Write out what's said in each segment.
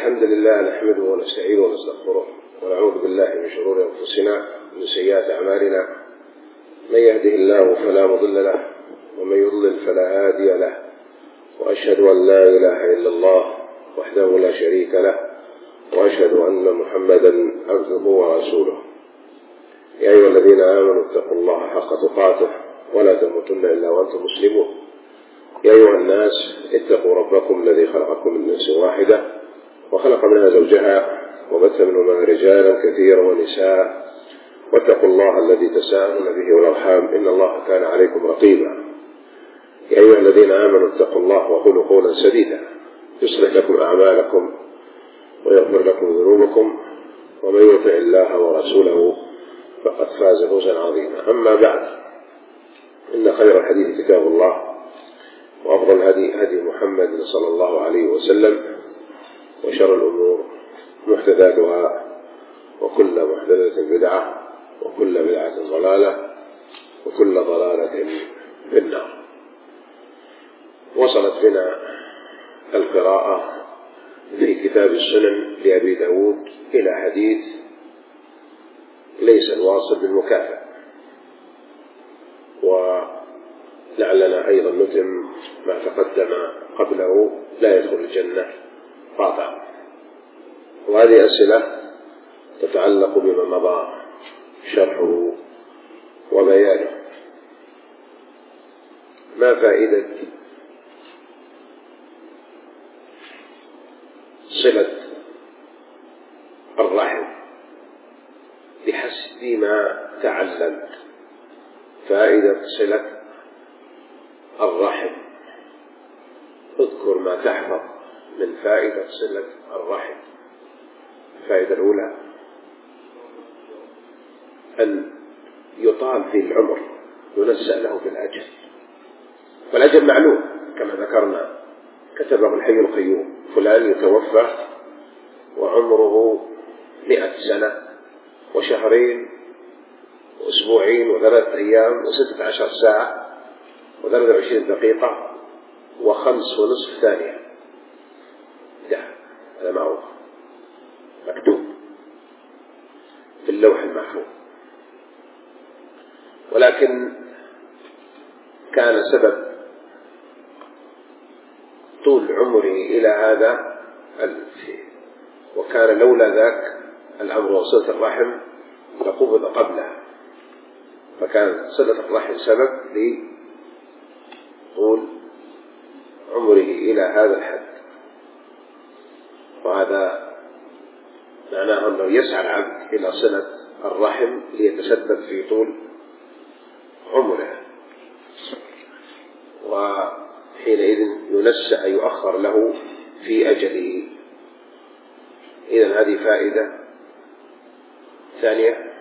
الحمد لله نحمده ونستعينه ونستغفره ونعوذ بالله من شرور أنفسنا ومن سيئات أعمالنا. من يهده الله فلا مضل له ومن يضلل فلا هادي له، وأشهد أن لا إله إلا الله وحده لا شريك له، وأشهد أن محمدا عبده ورسوله. يا أيها الذين آمنوا اتقوا الله حق تقاته ولا تموتن إلا وأنتم مسلمون. يا أيها الناس اتقوا ربكم الذي خلقكم من نفس واحدة وخلق منها زوجها وبث منهما رجالا كثيرا ونساء، واتقوا الله الذي تساءلون به والأرحام إن الله كان عليكم رقيبا. يا أيها الذين آمنوا اتقوا الله وقولوا قولا سديدا يصلح لكم أعمالكم ويغفر لكم ذنوبكم، ومن يطع الله ورسوله فقد فاز فوزا عظيما. أما بعد، إن خير الحديث كتاب الله، وأفضل الهدي هدي محمد صلى الله عليه وسلم، وشر الأمور محدثاتها، وكل محدثة بدعة، وكل بدعة ضلالة، وكل ضلالة في النار. وصلت بنا القراءة في كتاب السنن لأبي داود إلى حديث ليس الواصل بالمكافأ، ولعلنا أيضا نتم ما تقدم قبله: لا يدخل الجنة قاطع. وهذه أسئلة تتعلق بما مضى شرحه وبيانه. ما فائدة صلة الرحم بحسب ما تعلمت؟ فائدة صلة الرحم، اذكر ما تحفظ من فائدة صلة الرحم. الفائدة الأولى أن يطال في العمر، ينسأ له في الأجل، والأجل معلوم كما ذكرنا، كتبه الحي القيوم: فلان يتوفى وعمره 100 سنة وشهرين وأسبوعين و3 أيام و16 ساعة و23 دقيقة و5.5 ثانية. ده هذا معروف مكتوب في اللوح المحفوظ. ولكن كان سبب طول عمره إلى هذا وكان لولا ذاك الأمر وصلة الرحم لقبض قبله، فكان صلة الرحم سبب لطول عمره إلى هذا الحد. وهذا معناه أنه يسعى العبد إلى صلة الرحم ليتسبب في طول عمره، وحينئذ ينسى يؤخر له في أجله. إذن هذه فائدة ثانية: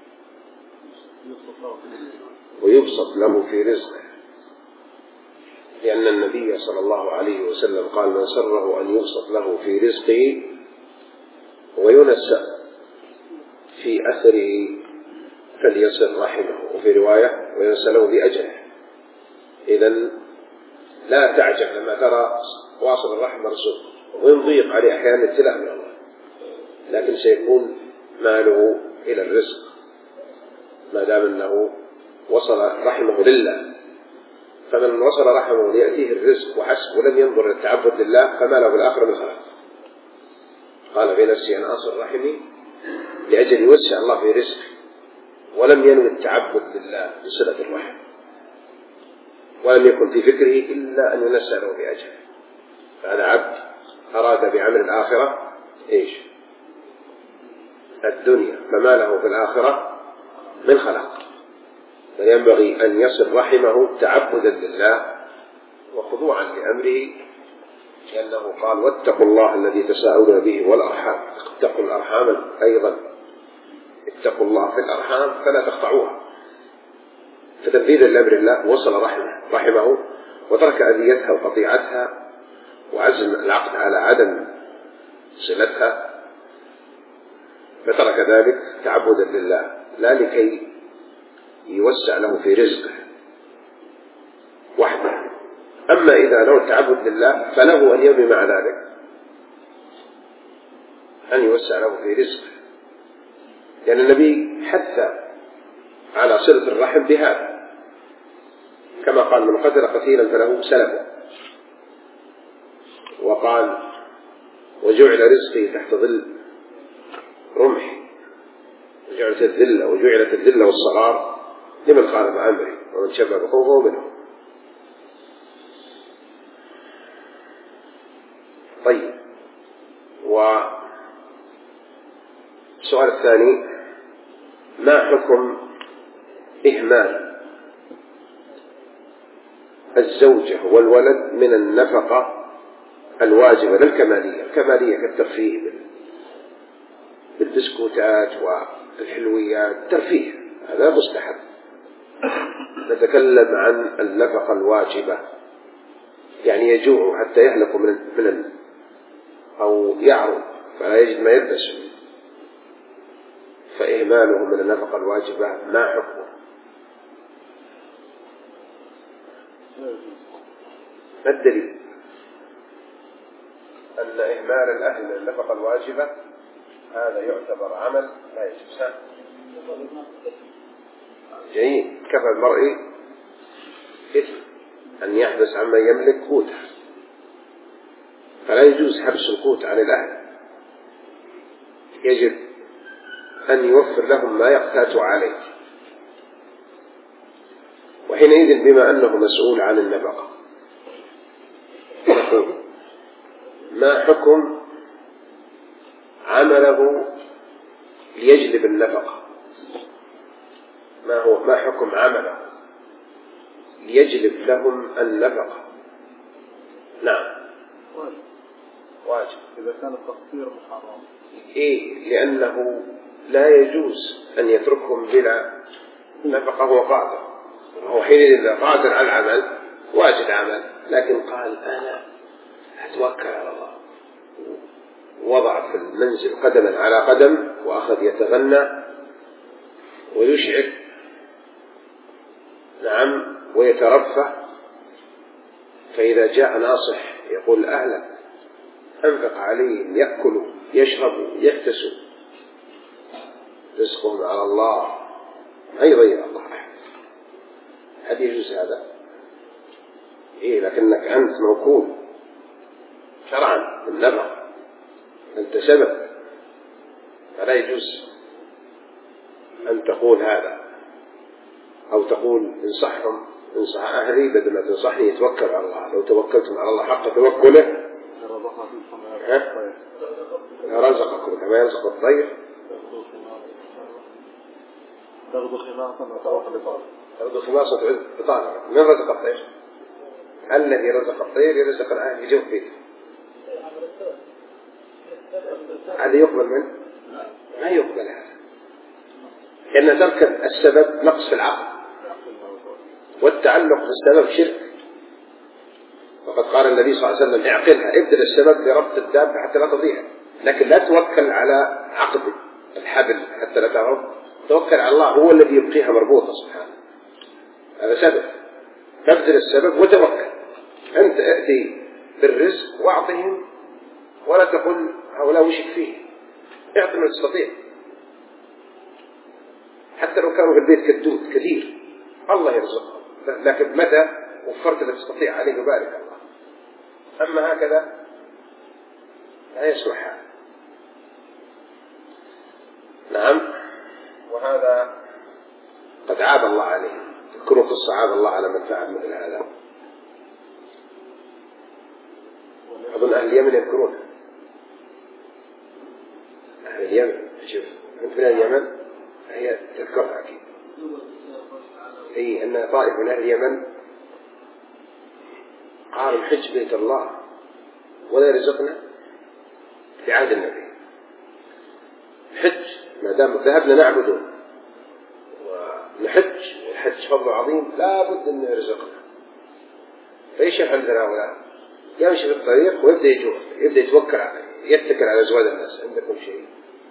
ويبسط له في رزقه، لأن النبي صلى الله عليه وسلم قال: من سره أن يبسط له في رزقه وينسى في أثره فليصل رحمه، وفي رواية: وينسى له بأجله. إذن لا تعجب لما ترى واصل الرحم مرزوق وإن ضيق عليه أحيانا ابتلاء من الله، لكن سيكون ماله إلى الرزق ما دام أنه وصل رحمه لله. فمن وصل رحمه ليأتيه الرزق وحسب ولم ينظر التعبد لله فما له في الآخرة من خلاق. قال في نفسي: أنا أصل رحمي لأجل يوسع الله في رزقي، ولم ينوي التعبد لله بصلة الرحم، ولم يكن في فكره إلا أن ينسى له بأجله. فهذا عبد أراد بعمل الآخرة الدنيا، فما له في الآخرة من خلاق. فينبغي أن يصل رحمه تعبدا لله وخضوعا لأمره، لأنه قال: واتقوا الله الذي تساءلون به والأرحام. اتقوا الأرحام أيضا، اتقوا الله في الأرحام فلا تقطعوها. فتنفيذا لأمر الله وصل رحمه وترك أذيتها وقطيعتها وعزم العقد على عدم صلتها، فترك ذلك تعبدا لله لا لكي يوسع له في رزقه وحده. أما إذا نوى التعبد لله فله أن ينوي مع ذلك أن يوسع له في رزقه، لأن النبي حث على صلة الرحم بهذا، كما قال: من قتل قتيلا فله سلبه، وقال: وجعل رزقي تحت ظل رمحي، وجعلت الذلة والصغار لمن خالف أمري ومن شبه بخوفه منه. طيب، والسؤال الثاني: ما حكم إهمال الزوجة والولد من النفقة الواجبة للكمالية؟ الكمالية كالترفيه بالبسكوتات والحلويات، ترفيه، هذا مستحب. نتكلم عن النفقة الواجبة، يعني يجوع حتى يهلك أو يعرض فلا يجد ما يلبس، فإهماله من النفقة الواجبة ما حكمه؟ ما الدليل أن إهمال الأهل من النفقة الواجبة هذا يعتبر عمل لا يجوز؟ جيد. كفى المرء إثم أن يحبس عما يملك قوته، فلا يجوز حبس القوت عن الأهل، يجب أن يوفر لهم ما يقتات عليه. وحينئذ بما أنه مسؤول عن النفقة، نقول: ما حكم عمله ليجلب النفقة؟ ما حكم عمله ليجلب لهم النفقة؟ نعم، واجب إذا كان التقصير محرم. لأنه لا يجوز أن يتركهم بلا نفقة. هو قادر، وهو حينئذ قادر على العمل، واجد عمل، لكن قال: أنا أتوكل على الله، وضع في المنزل قدما على قدم، وأخذ يتغنى ويشعر، نعم، ويترفه. فإذا جاء ناصح يقول: أهلك أنفق عليهم، يأكلوا يشربوا يكتسوا، رزقهم على الله، ما يضيع الله أحد. هل يجوز هذا؟ لكنك أنت موكول شرعا بالنفقة، أنت سبب، فلا يجوز أن تقول هذا، أو تقول: انصح أهلي بدل ما تنصحني، يتوكل على الله. لو توكلتم على الله حق توكله رزقكم كما يرزق الطير، تغدو خماصا وتروح بطانا. تغدو خماصا وتعود بطانا. من رزق الطير؟ الذي رزق الطير يرزق الأهل بجوف بيته. هذا يقبل منه؟ ما يقبل هذا، لأن ترك السبب نقص في العقل، والتعلق بالسبب شرك. وقد قال النبي صلى الله عليه وسلم: اعقلها، ابدل السبب بربط الدابة حتى لا تضيع، لكن لا توكل على عقد الحبل حتى لا تهرب، توكل على الله، هو الذي يبقيها مربوطة سبحانه. هذا سبب، تبذل السبب وتوكل. أنت أتي بالرزق واعطهم، ولا تقل هؤلاء وشك فيه، اعطي ما تستطيع، حتى لو كانوا في البيت كدود كثير، الله يرزقهم، لكن متى وفرت ما تستطيع عليه يبارك الله. أما هكذا لا يصلح هذا. نعم، وهذا قد عاب الله عليه. تذكروا قصة عاب الله على من فعل مثل هذا؟ أظن أهل اليمن يذكرونها. أهل اليمن، شوف أنت من اليمن، هي تذكرها أكيد. أن طائف من أهل اليمن قالوا: نحج بيت الله ولا يرزقنا في عهد النبي، حج ما دام ذهبنا نعبده ونحج، الحج فضل عظيم، لا بد أن يرزقنا. فإيش يفعل هؤلاء؟ يمشي في الطريق ويبدأ يجوع، يبدأ يتكل على أزواج الناس: عندكم شيء؟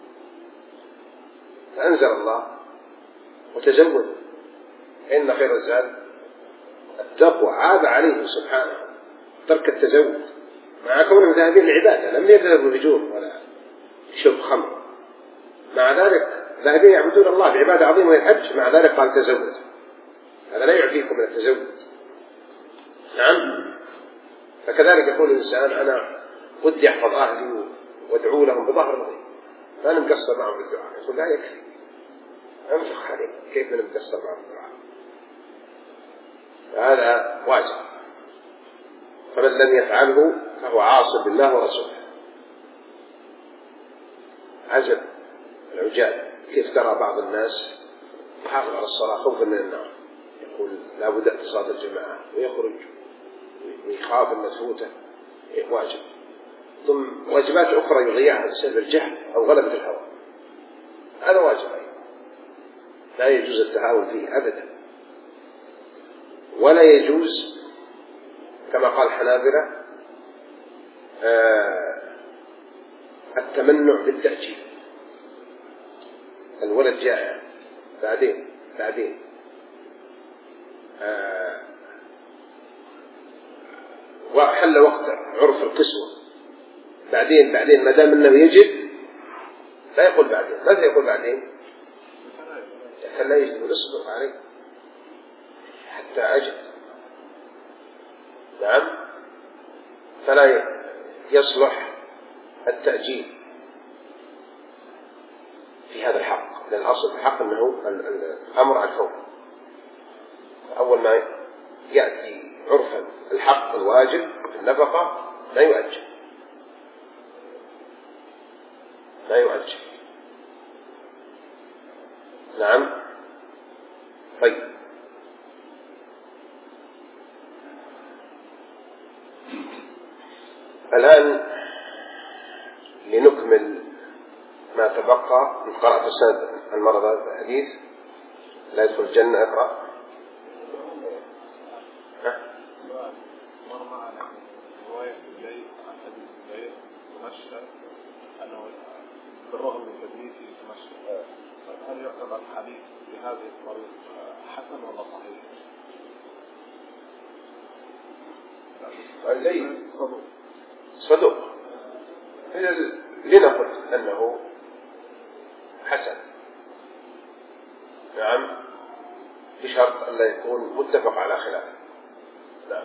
فأنزل الله: وتزودوا إن خير الزاد التقوى. عاب عليه سبحانه ترك التزود، مع كونهم ذاهبين العبادة، لم يذهبوا بجوع ولا شرب خمر، مع ذلك ذاهبين يعبدون الله بعبادة عظيمة وهي الحج، مع ذلك قال تزود. هذا لا يعفيكم من التزود. نعم. فكذلك يقول الإنسان أنا ودي أحفظ أهلي وادعو لهم بظهر الغيب، فأنا مقصر معهم بالدعاء. يقول لا يكفي، أنفق عليك كيف من مقصر معهم بالدعاء؟ فهذا واجب، فمن لم يفعله فهو عاصي بالله ورسوله. عجب العجاب كيف ترى بعض الناس يحافظ على الصلاة خوفا من النار، يقول لا بد من صلاة الجماعة ويخرج ويخاف أن تفوته واجب، ثم واجبات أخرى يضيعها بسبب الجهل أو غلبة الهوى، هذا واجب أيضا لا يجوز التهاون فيه أبدا. ولا يجوز كما قال الحنابلة التمنع بالتأجيل. الولد جائع بعدين وحل وقت عرف القسوة، بعدين ما دام انه يجب لا يقول بعدين. ماذا يقول بعدين؟ لا يجب، اصبر عليه حتى أجد. نعم. فلا يصلح التأجيل في هذا الحق، لأن الأصل في الحق أنه الأمر على الفور. أول ما يأتي عرفا الحق الواجب في النفقة لا يؤجل. نعم. طيب، الآن لنكمل ما تبقى. قرأت السند المرة الحديث لا يدخل الجنة. اقرأ. مر معنا رواية الليل عن أبي الزبير تمشى أنه بالرغم من تدريسه يتمشى، هل يعتبر الحديث بهذه الطريقة حسن ولا صحيح؟ الليل صدوق، لنقل أنه حسن. نعم، بشرط أن لا يكون متفق على خلافه. نعم.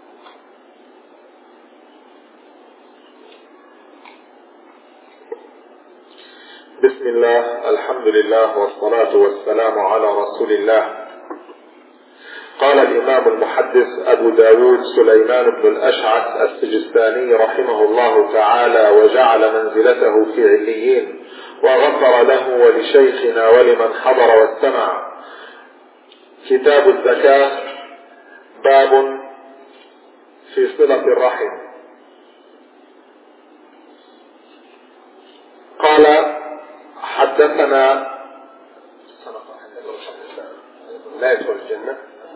بسم الله، الحمد لله، والصلاة والسلام على رسول الله. قال الإمام المحدث أبو داود سليمان بن الأشعث السجستاني رحمه الله تعالى وجعل منزلته في عليين، وغفر له ولشيخنا ولمن حضر واستمع. كتاب الزكاة، باب في صلة الرحم. قال حدثنا لا يدخل الجنة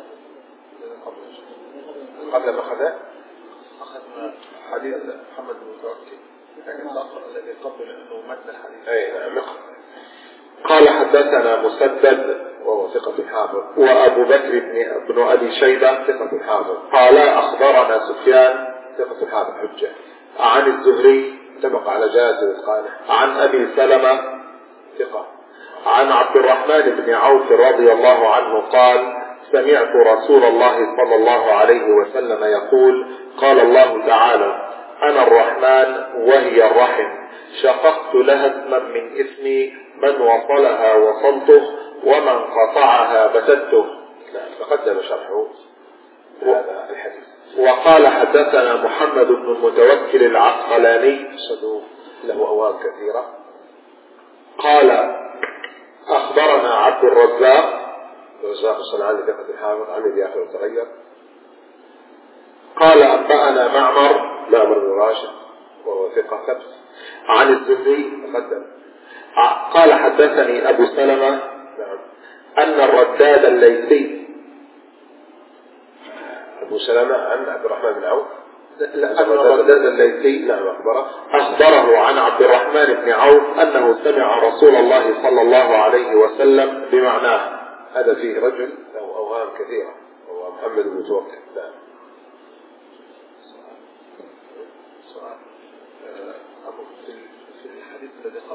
قبل ما أخذنا حديث محمد بن متوكل، لكن الآخر الذي قبل أنه متن الحديث. أي نعم. قال حدثنا مسدد وهو ثقة حافظ، وأبو بكر بن أبي شيبة ثقة حافظ. قال أخبرنا سفيان ثقة حافظ حجة عن الزهري اتفق على جازم القانع عن أبي سلمة ثقة عن عبد الرحمن بن عوف رضي الله عنه قال سمعت رسول الله صلى الله عليه وسلم يقول قال الله تعالى أنا الرحمن وهي الرحم، شققت لها اسما من اسمي، من وصلها وصلته ومن قطعها بتته. تقدم شرحه هذا الحديث. وقال حدثنا محمد بن المتوكل العسقلاني صدوق له أوهام كثيرة. قال أخبرنا عبد الرزاق الصنعاني ثقة الحافظ عن ابي اخر تغير. قال أنبأنا معمر بن راشد وهو ثقة ثبت عن الزهري تقدم. قال حدثني أبو سلمة نعم. أن الرداد الليثي أبو سلمة عن عبد الرحمن بن عوف. أن الرداد الليثي نعم أخبره عن عبد الرحمن بن عوف أنه سمع رسول الله صلى الله عليه وسلم بمعناه. هذا فيه رجل له أوهام كثيرة وهو محمد بن توكل. نعم. سؤال في الحديث الذي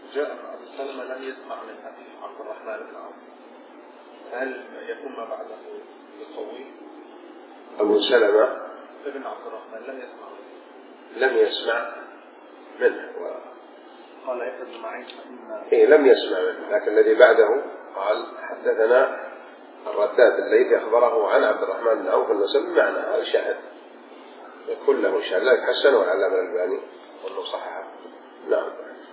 جاء أبو سلمة لم يسمع من أبي عبد الرحمن بن عوف، هل يكون ما بعده يقوي؟ أبو سلمة ابن عبد الرحمن لم يسمع منه قال يحيى بن معين لم يسمع منه، لكن الذي بعده قال حدثنا الرداد الليثي أخبره عن عبد الرحمن بن عوف أنه سمع معنى هذا شاهد يكون له شاهد، لا يتحسنه العلامة الألباني وأنه صححه. نعم.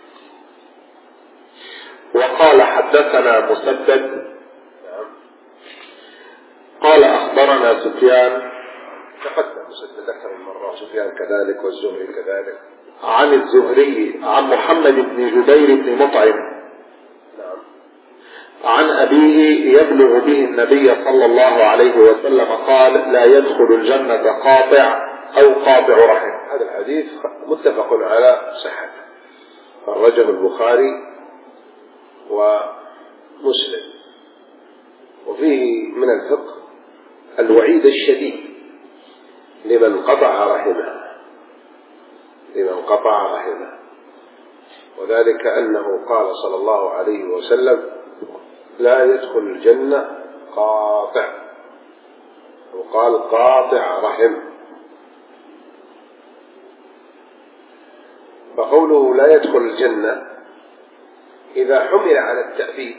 وقال حدثنا مسدد نعم. قال أخبرنا سفيان، تقدم مسدد أكثر من مرة، سفيان كذلك والزهري كذلك، عن الزهري عن محمد بن جبير بن مطعم نعم، عن أبيه يبلغ به النبي صلى الله عليه وسلم قال لا يدخل الجنة قاطع أو قاطع رحم. هذا الحديث متفق على صحته، خرجه البخاري ومسلم، وفيه من الفقه الوعيد الشديد لمن قطع رحمه، وذلك أنه قال صلى الله عليه وسلم لا يدخل الجنة قاطع، وقال قاطع رحم. فقوله لا يدخل الجنة إذا حمل على التأبيد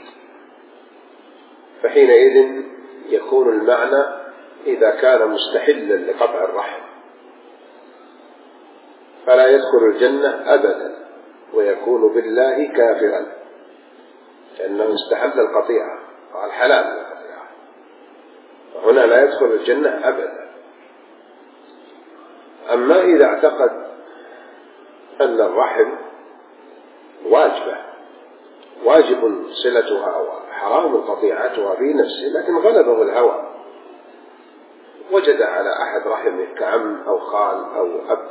فحينئذ يكون المعنى إذا كان مستحلا لقطع الرحم فلا يدخل الجنة أبدا، ويكون بالله كافرا لأنه استحل القطيعة، قال حلال القطيعة، وهنا لا يدخل الجنة أبدا. أما إذا اعتقد أن الرحم واجب صلتها وحرام قطيعتها في نفسه، لكن غلبه الهوى، وجد على أحد رحمه كعم أو خال أو أب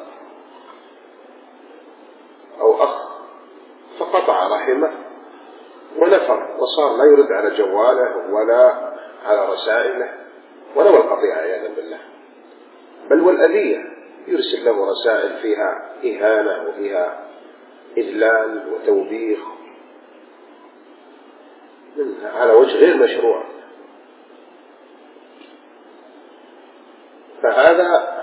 أو أخ فقطع رحمه ونفر وصار لا يرد على جواله ولا على رسائله ولو القطيعة عياذا بالله، بل والأذية، يرسل له رسائل فيها إهانة وفيها إذلال وتوبيخ على وجه غير مشروع. فهذا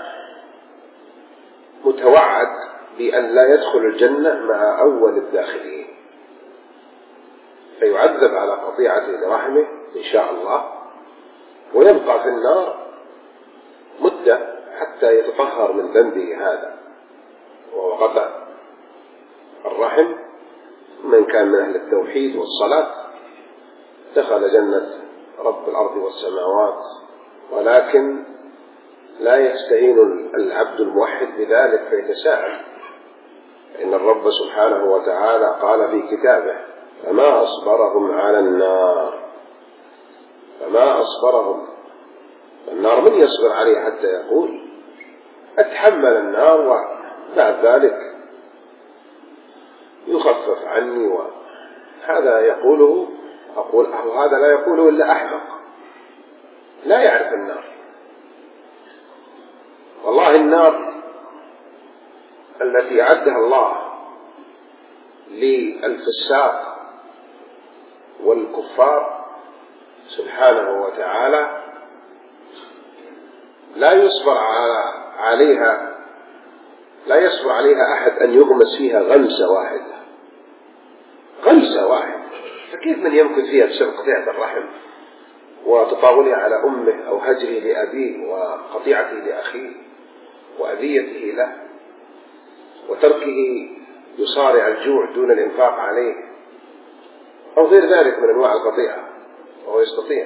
متوعد بأن لا يدخل الجنة مع أول الداخلين، فيعذب على قطيعته لرحمه إن شاء الله، ويبقى في النار مدة حتى يتطهر من ذنبه هذا وهو قطع الرحم. من كان من أهل التوحيد والصلاة دخل جنة رب الأرض والسماوات، ولكن لا يستهين العبد الموحد بذلك فيتساءل، إن الرب سبحانه وتعالى قال في كتابه فما أصبرهم على النار، النار من يصبر عليه حتى يقول أتحمل النار وبعد ذلك يخفف عني، وهذا يقوله هذا لا يقوله إلا أحمق لا يعرف النار. والله النار التي أعدها الله للفساق والكفار سبحانه وتعالى لا يصبر عليها أحد أن يغمس فيها غمسة واحدة، فكيف من يمكث فيها بسبب قطيعة الرحم وتطاوله على أمه أو هجره لأبيه وقطيعته لأخيه وأذيته له وتركه يصارع الجوع دون الإنفاق عليه أو غير ذلك من أنواع القطيعة، وهو يستطيع.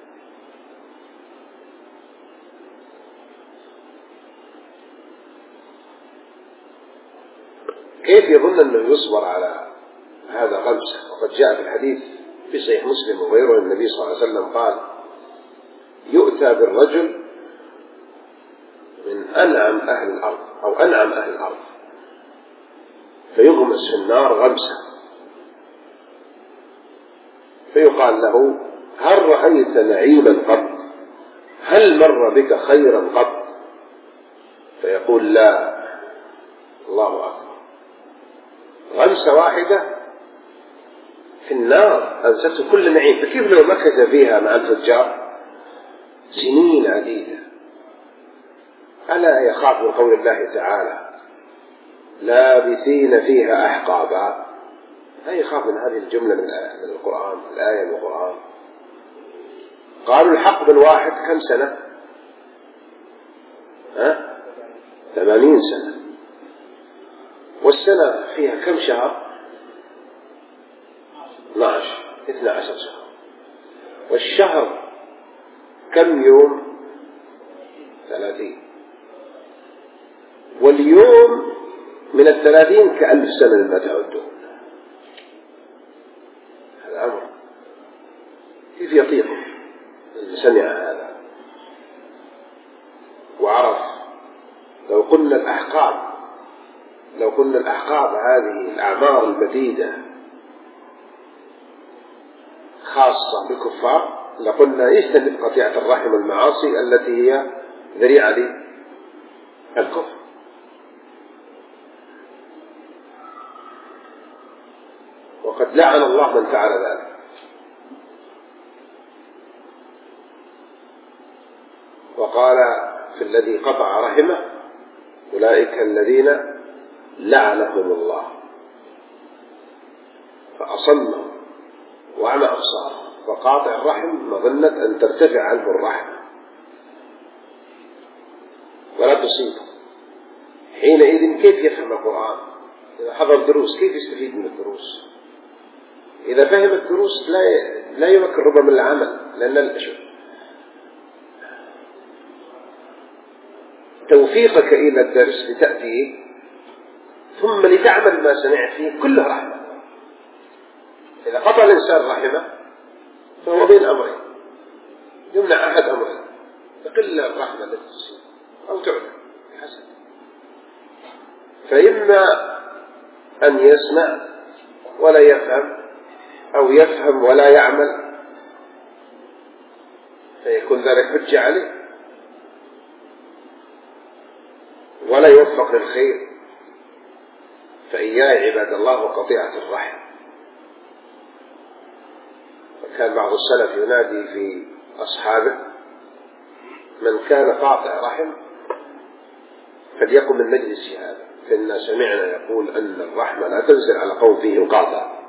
كيف يظن أنه يصبر على هذا غمسة؟ وقد جاء في الحديث في صحيح مسلم وغيره النبي صلى الله عليه وسلم قال يؤتى بالرجل من أنعم أهل الأرض أو أنعم أهل الأرض فيغمس في النار غمسة، فيقال له هل رأيت نعيما قط؟ هل مر بك خيرا قط؟ فيقول لا. الله أكبر، غمسة واحدة في النار أنسته كل نعيم، فكيف لو مكث فيها مع الفجار سنين عديدة؟ ألا يخاف من قول الله تعالى لابثين فيها أحقابا؟ لا يخاف من هذه الجملة من القرآن، الآية من القرآن. قالوا الحقب الواحد كم سنة؟ 80 سنة. والسنة فيها كم شهر؟ 12 شهر. والشهر كم يوم؟ 30. واليوم من 30 كألف سنة مما تعدون. هذا أمر كيف يطيق اللي سمع هذا وعرف؟ لو قلنا الأحقاب هذه الأعمار المديدة خاصة بالكفار لقلنا يجتنب قطيعة الرحم والمعاصي التي هي ذريعة للكفر. وقد لعن الله من فعل ذلك. وقال في الذي قطع رحمه أولئك الذين لعنهم الله فأصمهم وعمى أبصارهم. وقاطع الرحم مظنة أن ترتفع عنه الرحمة ولا تصيبه. حينئذ كيف يفهم القرآن؟ إذا حضر دروس كيف يستفيد من الدروس؟ إذا فهم الدروس لا يمكن ربما من العمل، لأن توفيقك إلى الدرس لتأتي ثم لتعمل ما سمعت فيه كله رحمة. إذا قطع الإنسان رحمه فهو بين أمرين، يمنع أحد أمرين: تقل الرحمة التي تصيب أو تعلم حسن. فإما أن يسمع ولا يفهم، أو يفهم ولا يعمل، فيكون ذلك حجة عليه ولا يوفق للخير. فإياه عباد الله وقطيعة الرحم. وكان بعض السلف ينادي في أصحابه: من كان قاطع رحم فليقم من مجلس هذا، فإنا سمعنا يقول أن الرحمة لا تنزل على قوم فيهم قاطع.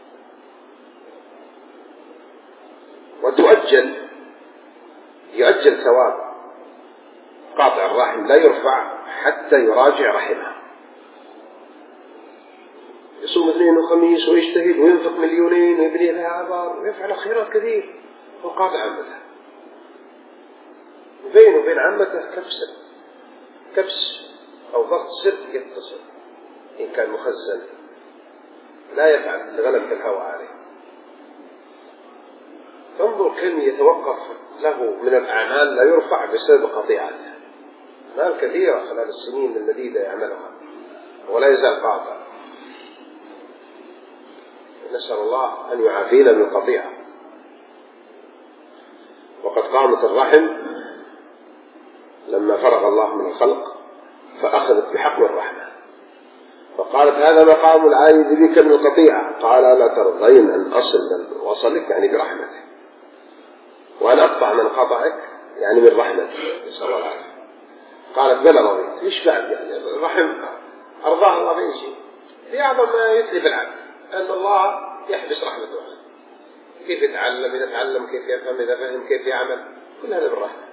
يؤجل ثواب قاطع الرحم، لا يرفع حتى يراجع رحمه. يصوم اثنين وخميس ويجتهد وينفق مليونين ويبني لها عبار ويفعل خيرات كثير وقاطع عمته، وبينه وبين عمته كبس أو ضغط سر يتصل إن كان مخزن، لا يفعل لغلبة الهوى عليه. فانظر كم يتوقف له من الأعمال لا يرفع بسبب قطيعته. أعمال كثيرة خلال السنين المديدة يعملها ولا يزال قاطع. نسأل الله أن يعافينا من القطيعة. وقد قامت الرحم لما فرغ الله من الخلق فأخذت بحقل الرحمة، فقالت: هذا مقام العائد بك من القطيعة. قال: ألا ترضين أن أصل من وصلك، يعني برحمتك، وأن أقطع من قطعك، يعني من رحمتك، نسأل الله العافية. قالت: بلى رضيت. إيش بعد؟ يعني الرحم أرضاه الله بأي شيء. في أعظم ما يتلف العبد أن الله يحبس رحمته عنه. كيف يتعلم كيف يفهم، إذا فهم كيف يعمل، كل هذا بالرحمة.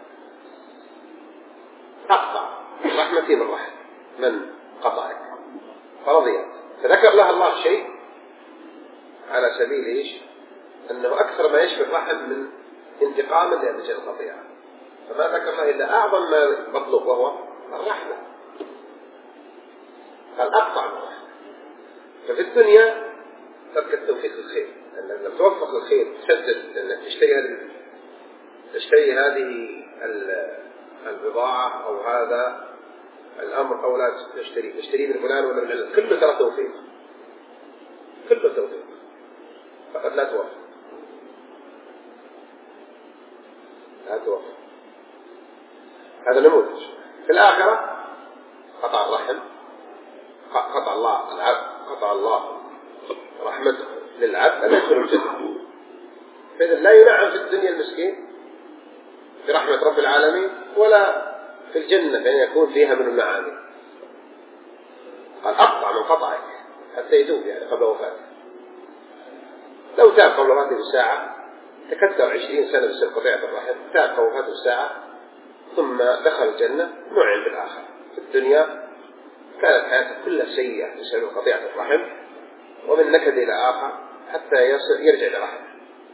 أقطع رحمتي من رحمة من قطعك فرضيت. فذكر لها الله شيء على سبيل إيش؟ أنه أكثر ما يشفي الرحم من انتقاما لنتيجة القطيعة. فما ذكر الله إلا أعظم ما مطلوب وهو الرحمة. قال: أقطع من الرحمة. ففي الدنيا ترك التوفيق للخير، أنك لم توفق للخير تسدد أنك تشتري هذه البضاعة أو هذا الأمر، أو لا تشتري من فلان ولا من علم، كله ترى توفيق، كله توفيق، فقد لا توفق. هذا نموذج. في الآخرة قطع الرحم، قطع الله رحمته للعبد أن يدخل الجنة. فإذا لا ينعم في الدنيا المسكين برحمة رب العالمين ولا في الجنة فإن يكون فيها من المعاني. قال أقطع من قطعك حتى يتوب يعني قبل وفاته. لو تاب قبل وفاته بساعة تكثر 20 سنة بسبب قطيعة الرحم، تاب قبل وفاته بساعة ثم دخل الجنة نعم بالآخر. في الدنيا كانت حياته كلها سيئة بسبب قطيعة الرحم ومن نكد إلى آخر حتى يرجع لرحمه.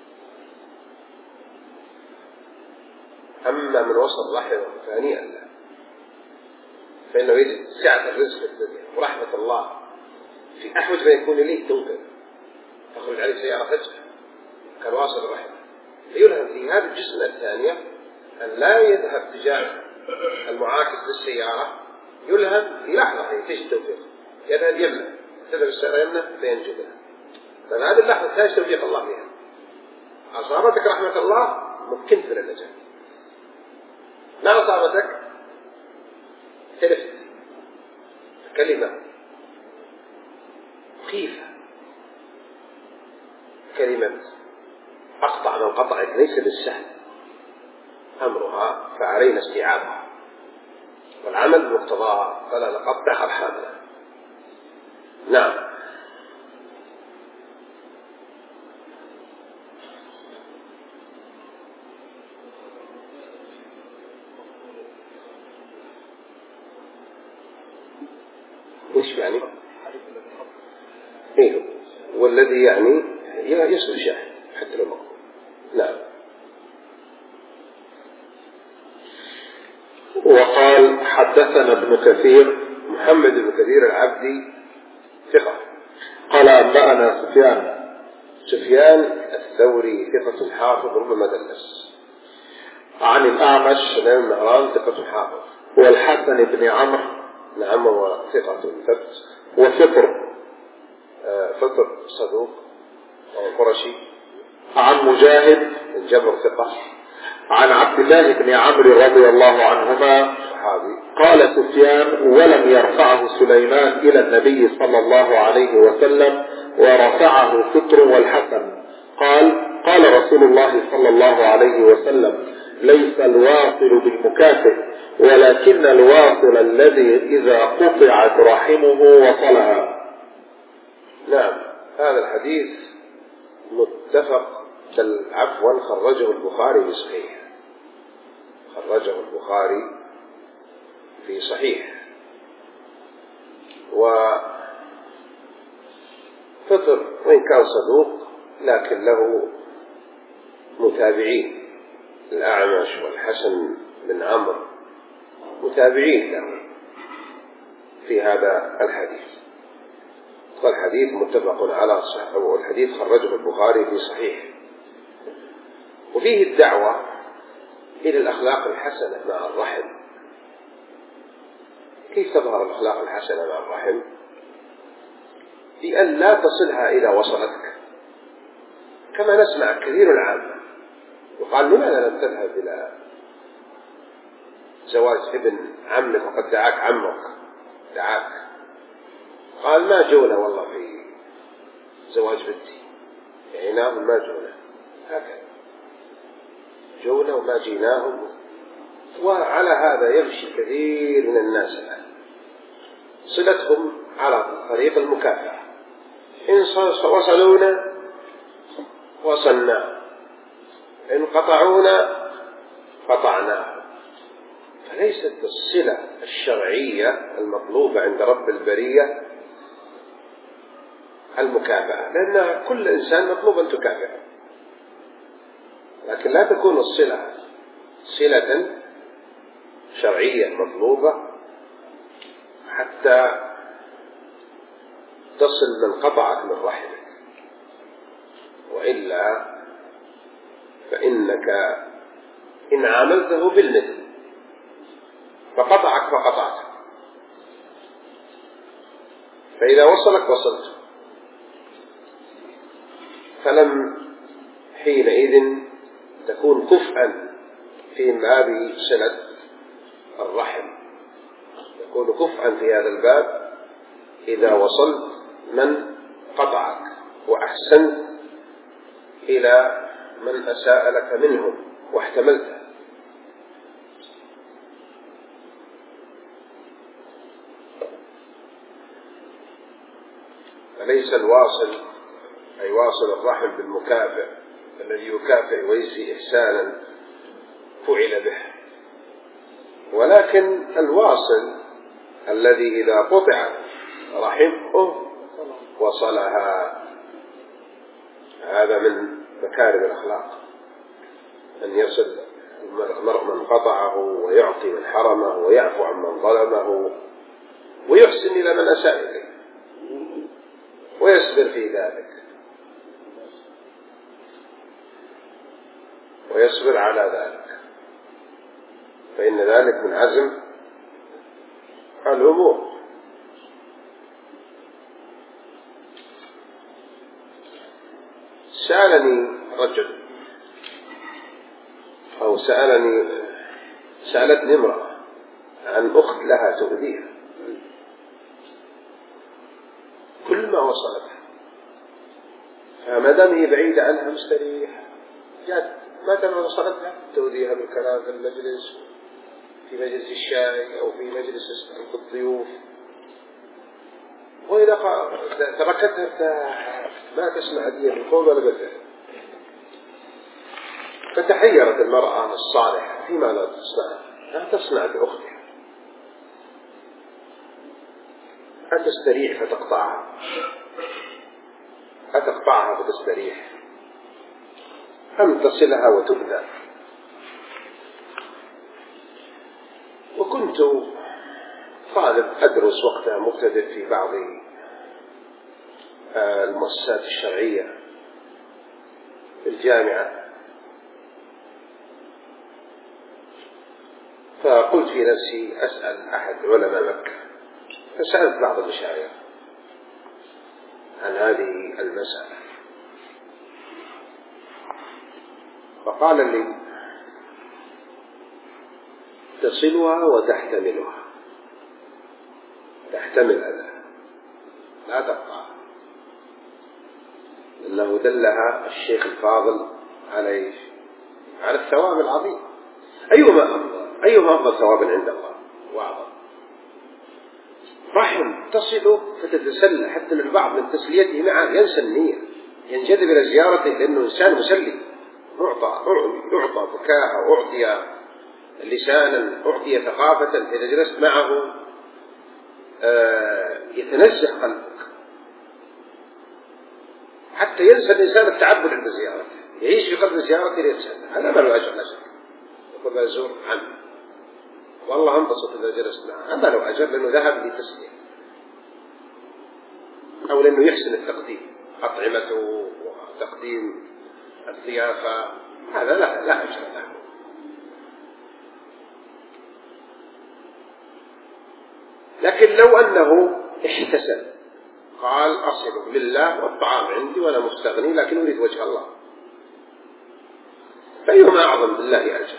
أما من وصل رحمه فهنيئا له، فإنه يجد سعة الرزق في الدنيا ورحمة الله في أحوج ما يكون إليه تنقذ، تخرج عليه سيارة فجأة كالواصل الرحمة. فيلهم في هذه الجزء الثانية أن لا يذهب تجاه المعاكس للسيارة، يلهم في لحظة يتجه التوفيق، يذهب يمنع، تذهب السيارة يمنع فينجو منها. فهذه اللحظة تحتاج توفيق الله فيها. أصابتك رحمة الله ممكنت من النجاة، ما أصابتك تلفت كلمة خيفة، كلمة أقطع من قطعك ليس بالسهل أمرها، فعلينا استيعابها والعمل بمقتضاها فلا نقطع أرحامنا. نعم. وش يعني؟ إيه والذي يعني يصل شاهد حتى لو مقبول. نعم. وقال حدثنا ابن كثير محمد بن كثير العبدي ثقة. قال أنبأنا سفيان الثوري ثقة حافظ ربما دلس. عن الأعمش سليمان بن مهران ثقة حافظ. والحسن بن عمرو نعم وثقة ثبت. وفطر فطر صدوق قرشي. عن مجاهد الجبر ثقة. عن عبد الله بن عمرو رضي الله عنهما صحابي. قال سفيان ولم يرفعه سليمان إلى النبي صلى الله عليه وسلم ورفعه فطر والحسن قال رسول الله صلى الله عليه وسلم ليس الواصل بالمكافئ ولكن الواصل الذي إذا قطعت رحمه وصلها. نعم. هذا الحديث متفق عفوا خرجه البخاري في صحيح. خرجه البخاري في صحيح. وفطر وإن كان صدوق لكن له متابعين، الأعمش والحسن بن عمرو متابعين له في هذا الحديث. والحديث متفق على صحة، والحديث خرجه البخاري في صحيح. وفيه الدعوة إلى الأخلاق الحسنة مع الرحم. كيف تظهر الأخلاق الحسنة مع الرحم؟ بأن لا تصلها إذا وصلتك، كما نسمع كثير العامة يقال لماذا لم تذهب إلى زواج ابن عمك وقد دعاك عمك دعاك؟ قال ما جونا والله في زواج بنتي، عيناهم ما جونا، هكذا جونا وما جيناهم. وعلى هذا يمشي كثير من الناس الآن، صلتهم على طريق المكافأة، إن وصلونا وصلنا، إن قطعونا قطعنا. فليست الصلة الشرعية المطلوبة عند رب البرية المكافأة، لأن كل إنسان مطلوب أن تكافئه، لكن لا تكون الصلة صلة شرعية مطلوبة حتى تصل من قطعك من رحمك، وإلا فإنك إن عاملته بالمثل فقطعك فقطعتك، فإذا وصلك وصلت، فلم حينئذ تكون كفءا في باب صلة الرحم، تكون كفءا في هذا الباب إذا وصلت من قطعك وأحسنت إلى من أساء لك منهم واحتملته. فليس الواصل أي واصل الرحم بالمكافئ الذي يكافئ ويجزي إحسانا فعل به، ولكن الواصل الذي إذا قطع رحمه وصلها. هذا من مكارم الأخلاق، أن يصل المرء من قطعه ويعطي من حرمه ويعفو عن من ظلمه ويحسن إلى من أساء إليه ويصبر في ذلك ويصبر على ذلك، فإن ذلك من عزم الأمور. سألني رجل أو سألتني امرأة عن أخت لها تؤذيها، كل ما وصلتها، فما دام هي بعيدة عنها مستريح، جات متى ما وصلتها تؤذيها بالكلام في المجلس، في مجلس الشاي أو في مجلس الضيوف، وإذا تركتها ما تسمع دي بالقول ولا بالفعل. فتحيرت المرأة الصالحة فيما لا تصنع، لا تصنع بأختها، أتستريح فتقطعها، أتقطعها فتستريح، أم تصلها وتؤذى؟ وكنت طالب أدرس وقتها مبتدئ في بعض المؤسسات الشرعية في الجامعة، فقلت في نفسي أسأل أحد علماء مكة، فسألت بعض المشايخ عن هذه المسألة، فقال لي تصلها وتحتملها، تحتمل أذى لا تقطع، لأنه دلها الشيخ الفاضل على الثواب العظيم. أيهما أفضل ثواب عند الله وأعظم؟ رحم تصل فتتسلى، حتى من البعض من تسليته معه ينسى النية، ينجذب إلى زيارته لأنه إنسان مسلي، أعطى بكاء، أعطي لسانا، أعطي ثقافة، إذا جلست معه يتنزه قلبك حتى ينسى الإنسان التعبد عند زيارته، يعيش في قلب زيارته لينسى. هذا ما له أجر، لا شك. يقول أزور عنه والله انبسط إذا جلست معه، أما له أجر لأنه ذهب لتسلية أو لأنه يحسن التقديم، أطعمته وتقديم الضيافة، هذا لا أجر له. لكن لو أنه احتسب قال أصل لله والطعام عندي وأنا مستغني لكن أريد وجه الله، فأيهما أعظم بالله أجر؟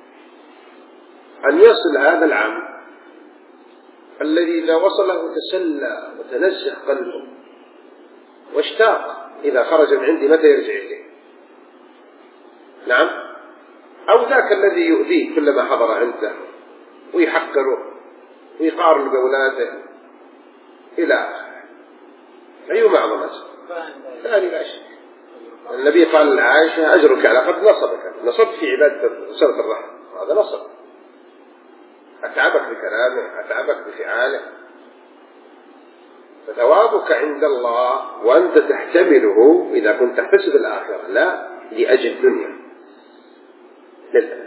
أن يصل هذا العام الذي إذا وصله تسلى وتنزه قلبه واشتاق إذا خرج من عندي متى يرجع إليه؟ نعم. أو ذاك الذي يؤذيه كلما حضر عنده ويحقره ويقارن بأولاده إلى آخره، أيهما أعظم أجر؟ ثاني لا شك. النبي قال لعائشة أجرك على قد نصبك، نصبت في عبادة صلة الرحم، هذا نصب، أتعبك بكلامه، أتعبك بفعاله، فثوابك عند الله وأنت تحتمله إذا كنت تحتسب الآخرة لا لأجل الدنيا لله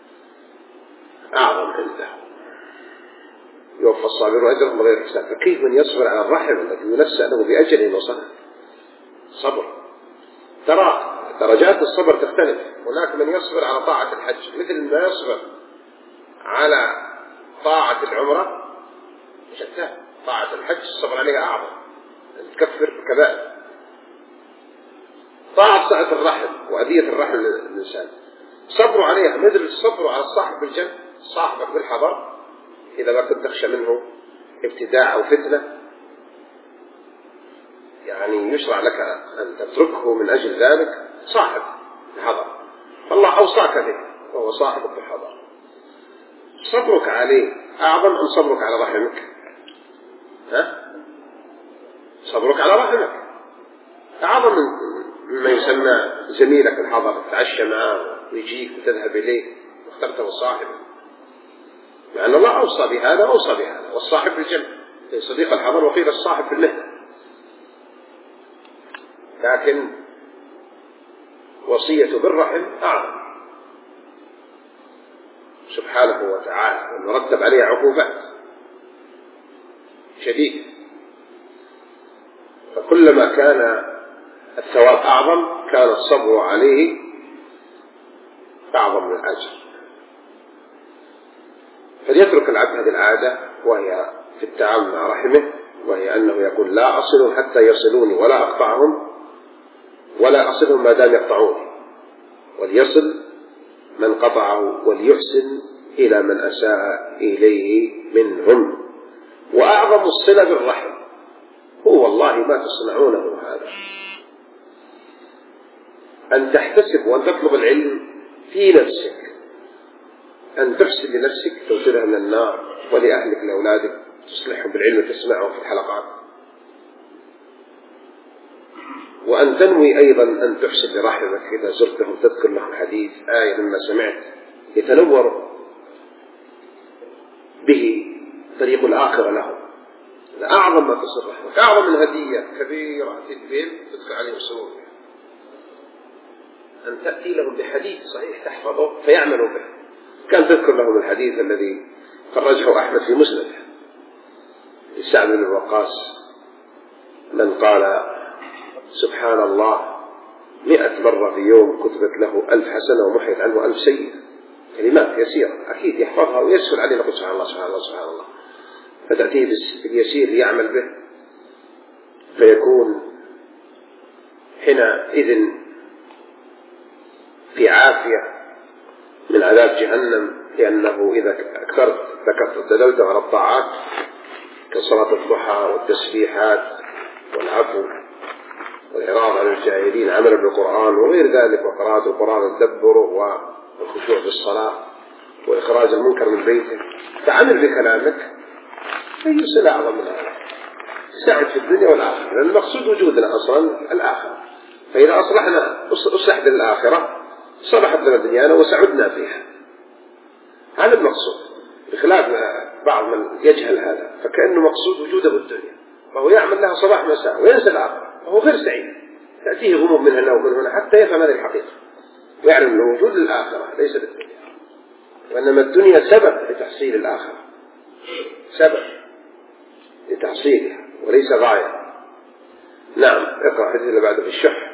أعظم عنده. يوفى الصابر أجرهم بغير حساب. فكيف من يصبر على الرحم التي ينسى له بأجل وصنع صبر؟ ترى درجات الصبر تختلف، هناك من يصبر على طاعة الحج مثل ما يصبر على طاعة العمرة شتى. طاعة الحج الصبر عليها أعظم، تكفر الكبائر. طاعة صلة الرحم وأذية الرحم للإنسان صبر عليها مثل الصبر على الصاحب بالجنة، صاحبك بالحضر إذا ما كنت تخشى منه ابتداع أو فتنة، يعني يشرع لك أن تتركه من أجل ذلك صاحب الحضر، فالله أوصاك به وهو صاحبك الحضر. صبرك عليه أعظم أم صبرك على رحمك؟ صبرك على رحمك أعظم مما يسمى زميلك الحضر تتعشى معه ويجيك وتذهب إليه واخترته صاحبه، لأن الله أوصى بهذا وأوصى بهذا، والصاحب في الجنة صديق الحضر وقيل الصاحب في المهنة. لكن وصية بالرحم أعظم سبحانه وتعالى، ونرتب عليها عقوبات شديدة، فكلما كان الثواب أعظم كان الصبر عليه أعظم من الأجر. فليترك العبد هذه العادة وهي في التعامل مع رحمه، وهي أنه يقول لا أصلهم حتى يصلوني ولا أقطعهم ولا أصلهم ما دام يقطعوني، وليصل من قطعه وليحسن إلى من أساء إليه منهم. وأعظم الصلة بالرحم هو والله ما تصنعونه هذا، أن تحتسب وأن تطلب العلم في نفسك، أن تحسن لنفسك توصلها من النار، ولأهلك لأولادك تصلحهم بالعلم وتسمعهم في الحلقات، وأن تنوي أيضا أن تحسن لرحمك إذا زرتهم تذكر لهم حديث آية مما سمعت يتنور به طريق الآخرة لهم. أعظم ما تصل رحمك، أعظم من هدية كبيرة تدبير تدخل عليهم سرور، أن تأتي لهم بحديث صحيح تحفظه فيعملوا به. كان تذكر لهم الحديث الذي خرجه أحمد في مسنده لسعد بن وقاص من قال سبحان الله 100 مرة في يوم كتبت له 1000 حسنة ومحيت عنه 1000 سيئة. كلمات يسيرة أكيد يحفظها ويسهل عليه نقول سبحان الله سبحان الله سبحان الله، فتأتيه باليسير يعمل به فيكون حينئذ في عافية من عذاب جهنم، لأنه إذا أكثرت تدلت على الطاعات كصلاة الضحى والتسبيحات والعفو والإعراض عن الجاهلين عملا بالقرآن وغير ذلك، وقراءة القرآن والتدبر والخشوع في الصلاة وإخراج المنكر من بيته، تعمل بكلامك أي صلة أعظم من هذا، سعد في الدنيا والآخرة، لأن المقصود وجودنا أصلا الآخرة، فإذا أصلحنا الآخرة صلحت لنا دنيانا وسعدنا فيها، هذا المقصود، بخلاف بعض من يجهل هذا فكأنه مقصود وجوده الدنيا، فهو يعمل لها صباح مساء وينسى الآخرة وهو غير سعيد، تأتيه غموم من هنا ومن هنا حتى يفهم هذه الحقيقة ويعلم أنه وجود الآخرة ليس للدنيا، وإنما الدنيا سبب لتحصيل الآخرة، سبب لتحصيلها وليس غاية. نعم اقرأ الحديث اللي بعده في الشح.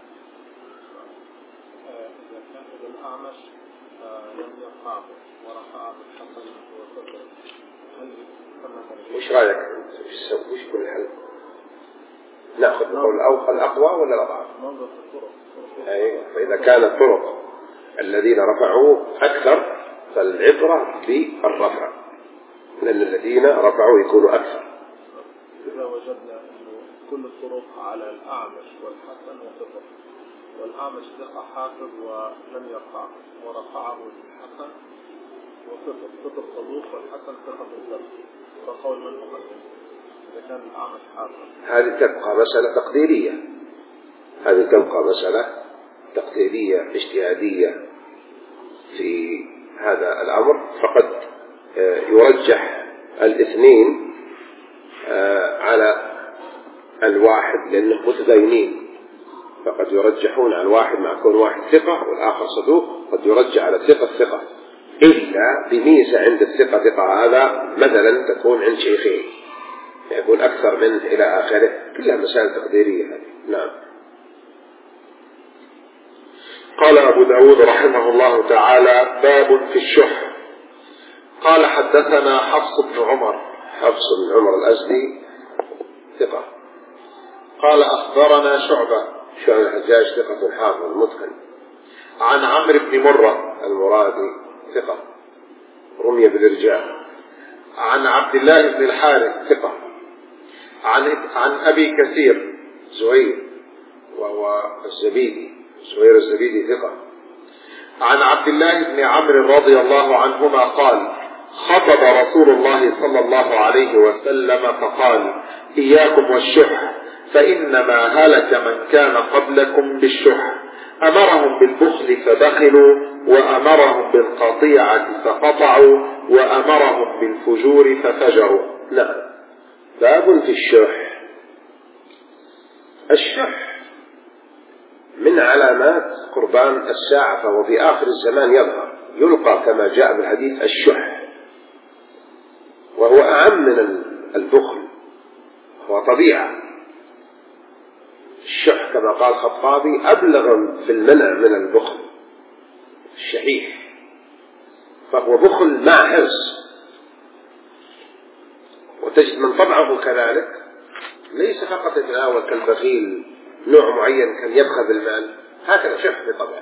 وش رأيك وش كل الحل؟ نأخذ القول الأقوى ولا الأضعف؟ أي فإذا كان الطرق الذين رفعوه أكثر فالعبرة بالرفع، لأن الذين رفعوه يكونوا أكثر. إذا وجدنا أنه كل الطرق على الأعمش والحسن وقطر، والأعمش ثقة حافظ ولم يقع ورفعه الحسن وقطر صدوق والحسن ثقة بالضبط، فقول من مقدم إذا كان الأعمش حافظ؟ هذه تبقى مسألة تقديرية، هذه تبقى مسألة تقديرية اجتهادية في هذا الأمر، فقد يرجح الاثنين على الواحد لأنه متباينين، فقد يرجحون على الواحد مع كون واحد ثقة والآخر صدوق، قد يرجح على الثقة إلا بميزة عند الثقة هذا مثلا تكون عند شيخين يكون أكثر منه إلى آخره، كلها مسائل تقديرية هذه. نعم. قال أبو داود رحمه الله تعالى: باب في الشح. قال حدثنا حفص بن عمر الأزدي ثقة. قال أخبرنا شعبة الحجاج ثقة حافظ متقن. عن عمرو بن مرة المرادي ثقة رمي بالإرجاء. عن عبد الله بن الحارث ثقة. عن أبي كثير زهير وهو الزبيدي، زهير الزبيدي ثقة. عن عبد الله بن عمرو رضي الله عنهما قال: خطب رسول الله صلى الله عليه وسلم فقال: إياكم والشح، فإنما هلك من كان قبلكم بالشح، أمرهم بالبخل فبخلوا، وأمرهم بالقطيعة فقطعوا، وأمرهم بالفجور ففجروا. لا، باب في الشح. الشح من علامات قربان الساعة، فهو في آخر الزمان يظهر، يلقى كما جاء بالحديث الشح، وهو أعم من البخل، هو طبيعة. الشح كما قال الخطابي أبلغ في المنع من البخل الشحيح، فهو بخل مع حرص. وتجد من طبعه كذلك ليس فقط يتناول كالبخيل نوع معين كان يبخل بالمال، هكذا شح بطبعه.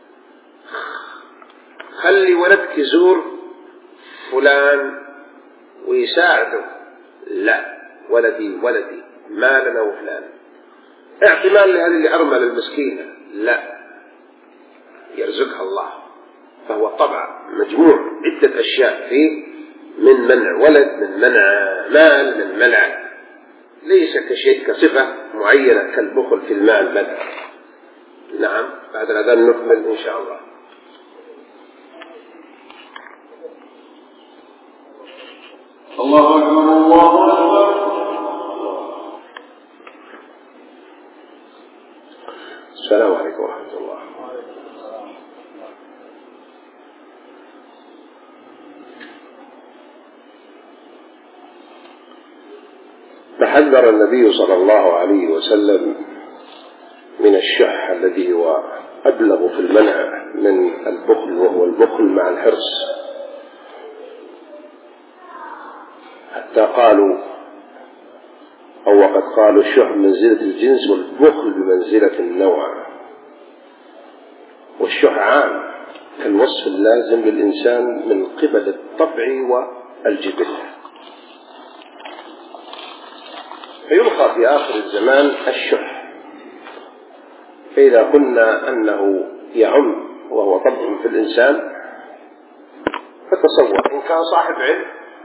خلي ولدك يزور فلان ويساعده، لا، ولدي مالنا وفلان. اعطي مال لهذه اللي أرمل المسكينة، لا، يرزقها الله. فهو طبع مجموع عدة أشياء فيه، من منع ولد، من منع مال، من منع، ليس كشيء كصفة معينة كالبخل في المال بل. نعم، بعد الأذان نكمل إن شاء الله. الله أكبر الله أكبر. السلام عليكم ورحمة الله. تحذر النبي صلى الله عليه وسلم من الشح الذي هو أبلغ في المنع من البخل، وهو البخل مع الحرص، حتى قالوا أو وقد قالوا الشح بمنزلة الجنس والبخل بمنزلة النوع. والشح عام كالوصف اللازم للإنسان من قبل الطبع والجبلة، فيلقى في آخر الزمان الشح. فإذا قلنا أنه يعم وهو طبع في الإنسان، فتصور إن كان صاحب علم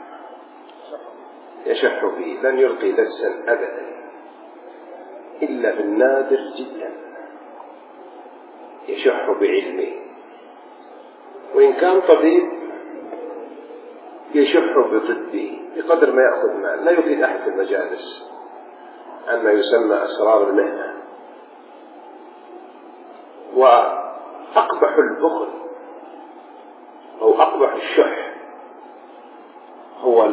يشح به، لن يلقي درسا أبدا إلا بالنادر جدا يشح بعلمه. وإن كان طبيب يشح بطبه بقدر ما يأخذ مال، لا يفيد أحد في المجالس عن ما يسمى أسرار المهنة. وأقبح البخل أو أقبح الشح هو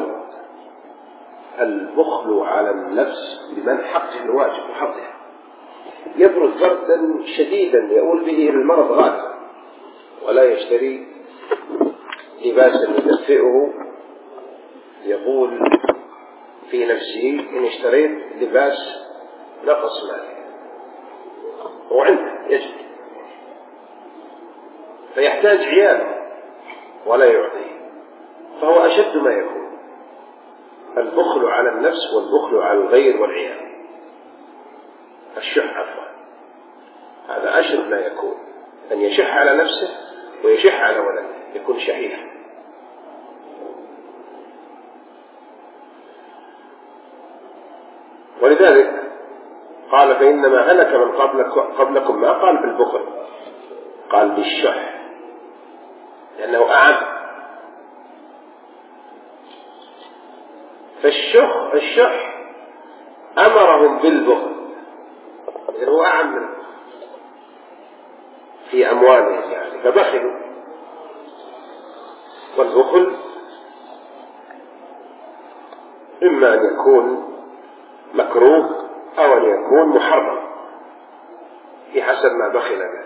البخل على النفس بمن حقه الواجب وحظها. يبرد بردا شديدا يؤول به إلى المرض غالبا، ولا يشتري لباسا يدفئه، يقول في نفسه إن اشتريت لباس نقص مالي، وعنده يجب، فيحتاج عياله ولا يعطيه، فهو أشد ما يكون البخل على النفس والبخل على الغير والعيال. الشح عفوا هذا أشد ما يكون، أن يشح على نفسه ويشح على ولده، يكون شحيحا. ولذلك قال فإنما هلك من قبلكم، ما قال بالبخل، قال بالشح لأنه أعم. فالشح أمرهم بالبخل، إذن هو أعم منه في أموالهم يعني، فبخلوا. والبخل إما أن يكون مكروه أو أن يكون محرم في حسب ما بخل به.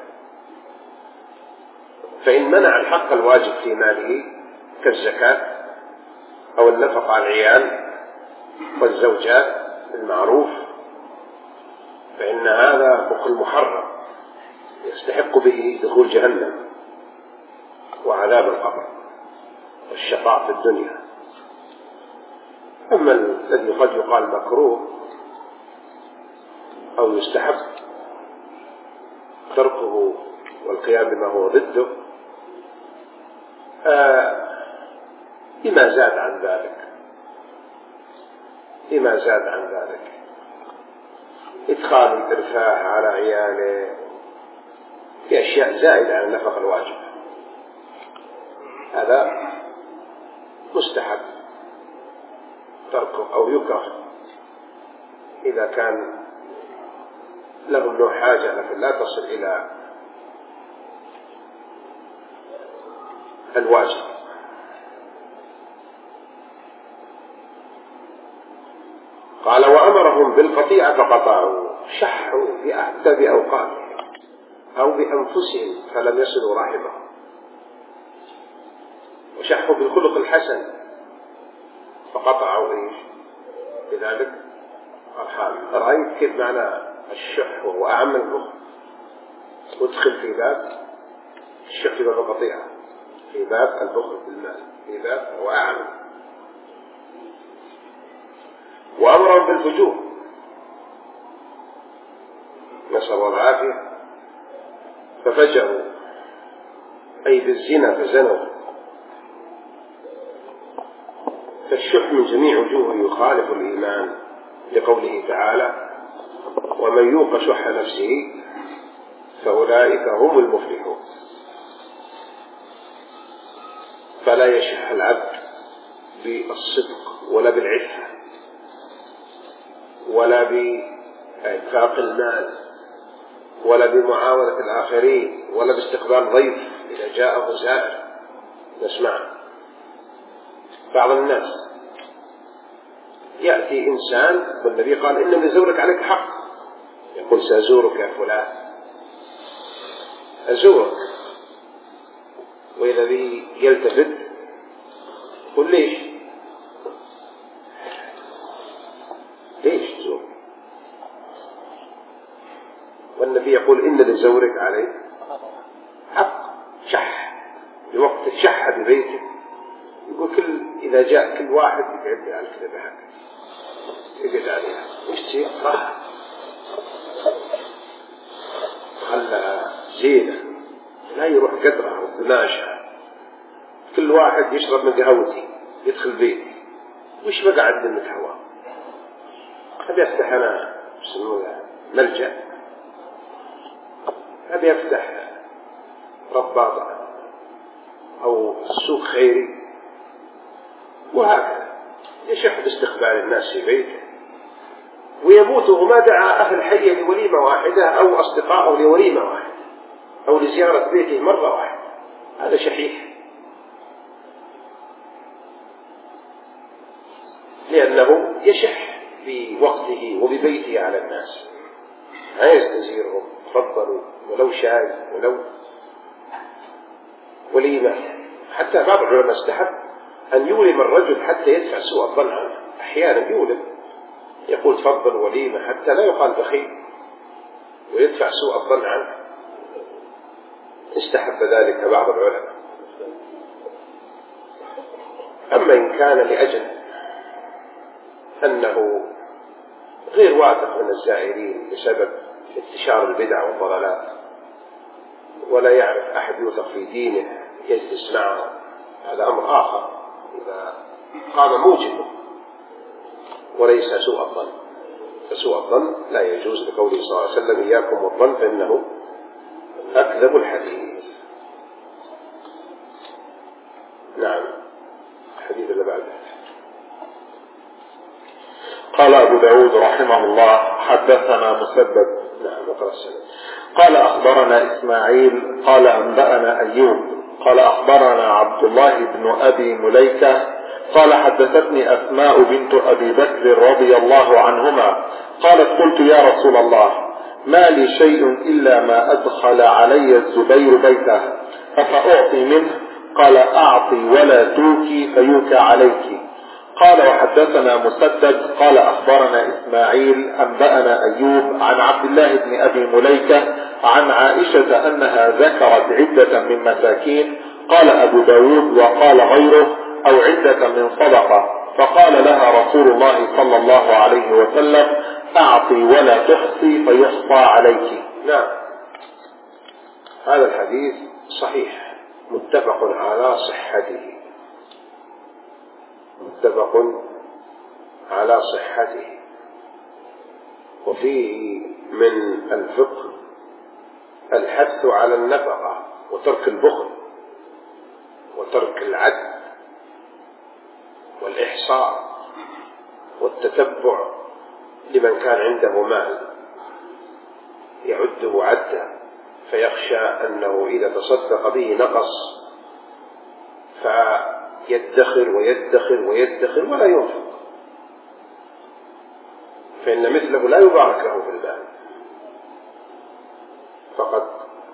فإن منع الحق الواجب في ماله كالزكاة أو النفقة على العيال والزوجات بالمعروف، فإن هذا بخل محرم يستحق به دخول جهنم وعذاب القبر والشقاء في الدنيا. أما الذي قد يقال مكروه أو يستحب تركه والقيام بما هو ضده لما زاد عن ذلك إدخال الإرفاه على عياله في أشياء زائدة عن النفقة الواجبة، هذا مستحب تركه أو يكره إذا كان له له حاجة لكن لا تصل إلى الواجب. قال وأمرهم بالقطيعة فقطعوا، شحوا حتى بأوقاتهم أو بأنفسهم فلم يصلوا رحمهم، وشحوا بالخلق الحسن فقطعوا إيش بذلك أرحام. رأيت كيف معنى الشح وهو أعم البخل، ادخل في باب الشح في باب القطيعة، في باب البخل بالمال، في باب هو أعم. وأمرهم بالفجور، نسأل الله العافية، ففجروا أي بالزنا فزنوا. فالشح من جميع وجوه يخالف الإيمان لقوله تعالى ومن يوق شح نفسه فأولئك هم المفلحون. فلا يشح العبد بالصدق ولا بالعفة ولا بإنفاق المال ولا بمعاونة الآخرين ولا باستقبال ضيف إذا جاءه زائر. نسمع بعض الناس يأتي إنسان والنبي قال إن لزورك عليك حق، يقول سأزورك يا فلان، أزورك، وإذا به يلتفت قل ليش تزور؟ والنبي يقول إن لزورك عليك حق. شح بوقت الشح ببيته، يقول إذا جاء كل واحد يقعد لي على الكذبة هكذا يقعد عليها ويشتري راحة، خلها زينة، لا يروح قدرها وقماشها، كل واحد يشرب من قهوتي يدخل بيتي وش بقعد منك هواء. هذا يفتح أنا يسمونه ملجأ، هذا يفتح رباطة أو سوق خيري، وهكذا يشح باستقبال الناس في بيته، ويموته ما دعا أهل حي لوليمة واحدة أو أصدقائه لوليمة واحدة أو لزيارة بيته مرة واحدة. هذا شحيح، لأنه يشح بوقته وببيته على الناس، لا يستزيرهم تفضلوا ولو شاي ولو وليمة. حتى بعض العلماء استحب أن يولم الرجل حتى يدفع سوء الظن عنه، أحيانا يولم يقول تفضل وليمة حتى لا يقال بخيل ويدفع سوء الظن عنه، استحب ذلك بعض العلماء. أما إن كان لأجل أنه غير واثق من الزائرين بسبب انتشار البدع والضلالات ولا يعرف أحد يوثق في دينه يجلس معه، هذا أمر آخر إذا قام موجبه وليس سوء الظن. فسوء الظن لا يجوز، لقوله صلى الله عليه وسلم إياكم والظن فإنه أكذب الحديث. نعم. الحديث اللي بعده قال أبو داود رحمه الله حدثنا مسدد. نعم. وقال السلام. قال أخبرنا إسماعيل قال أنبأنا أيوب قال أخبرنا عبد الله بن أبي مليكة قال حدثتني أسماء بنت أبي بكر رضي الله عنهما قالت قلت يا رسول الله ما لي شيء إلا ما أدخل علي الزبير بيته أفأعطي منه؟ قال أعطي ولا توكي فيوكى عليك. قال وحدثنا مسدد قال أخبرنا إسماعيل أنبأنا أيوب عن عبد الله بن أبي مليكة عن عائشة أنها ذكرت عدة من مساكين. قال أبو داود وقال غيره أو عدة من صدقة، فقال لها رسول الله صلى الله عليه وسلم أعطي ولا تحصي فيحصى عليك. نعم، هذا الحديث صحيح متفق على صحته، متفق على صحته. وفيه من الفقه الحث على النفقة وترك البخل وترك العد والإحصاء والتتبع لمن كان عنده مال يعده عدا فيخشى أنه إذا تصدق به نقص فيدخر ويدخر ويدخر ولا ينفق، فإن مثله لا يبارك له في المال. فقد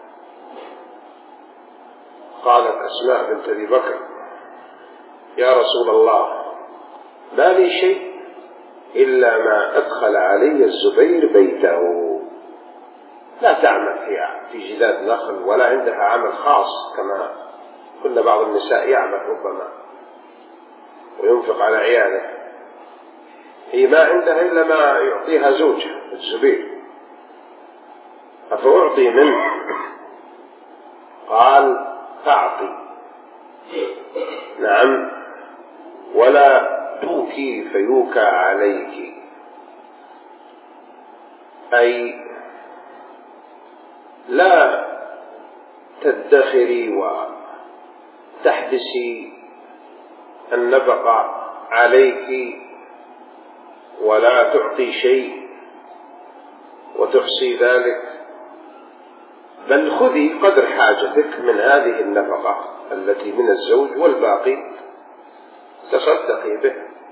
قالت أسماء بنت أبي بكر: يا رسول الله، ما لي شيء إلا ما أدخل علي الزبير بيته، لا تعمل في جذاذ نخل ولا عندها عمل خاص كما كنا بعض النساء يعمل ربما وينفق على عياله، هي ما عندها إلا ما يعطيها زوجها الزبير، أفأعطي منه؟ قال: تعطي، نعم، ولا توكي فيوكى عليك، أي لا تدخري وتحبسي النفقة عليك ولا تعطي شيء وتحصي ذلك، بل خذي قدر حاجتك من هذه النفقة التي من الزوج، والباقي تصدقي به،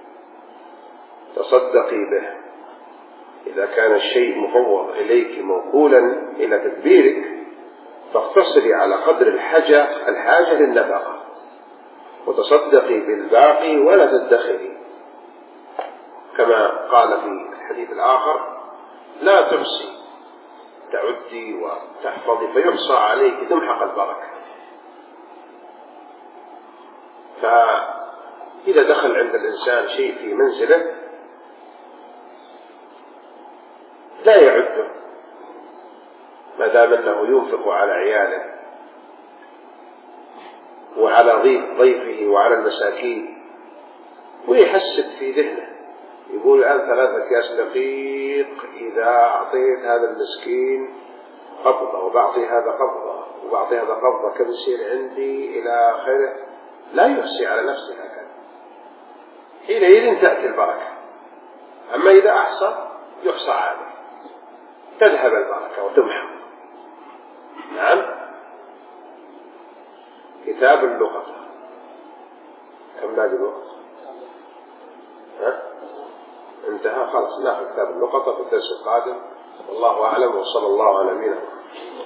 تصدقي به. إذا كان الشيء مفوض إليك موكولا إلى تدبيرك فاقتصري على قدر الحاجة للنفقة وتصدقي بالباقي ولا تدخري، كما قال في الحديث الآخر: لا تحصي، تعدي وتحفظي فيحصى عليك تمحق البركة. فإذا دخل عند الإنسان شيء في منزله لا يعده ما دام أنه ينفق على عياله وعلى ضيفه وعلى المساكين، ويحسب في ذهنه، يقول الآن 3 أكياس دقيق إذا أعطيت هذا المسكين قبضة وبعطي هذا قبضة وبعطي هذا قبضة كم يصير عندي إلى آخره، لا يحصي على نفسه هكذا، حينئذ تأتي البركة. أما إذا أحصى يحصى عليه، تذهب البركة وتمحق. نعم. كتاب اللقطة، كم باقي الوقت؟ انتهى، خلاص ناخذ كتاب اللقطة في الدرس القادم، والله أعلم، وصلى الله على نبينا محمد.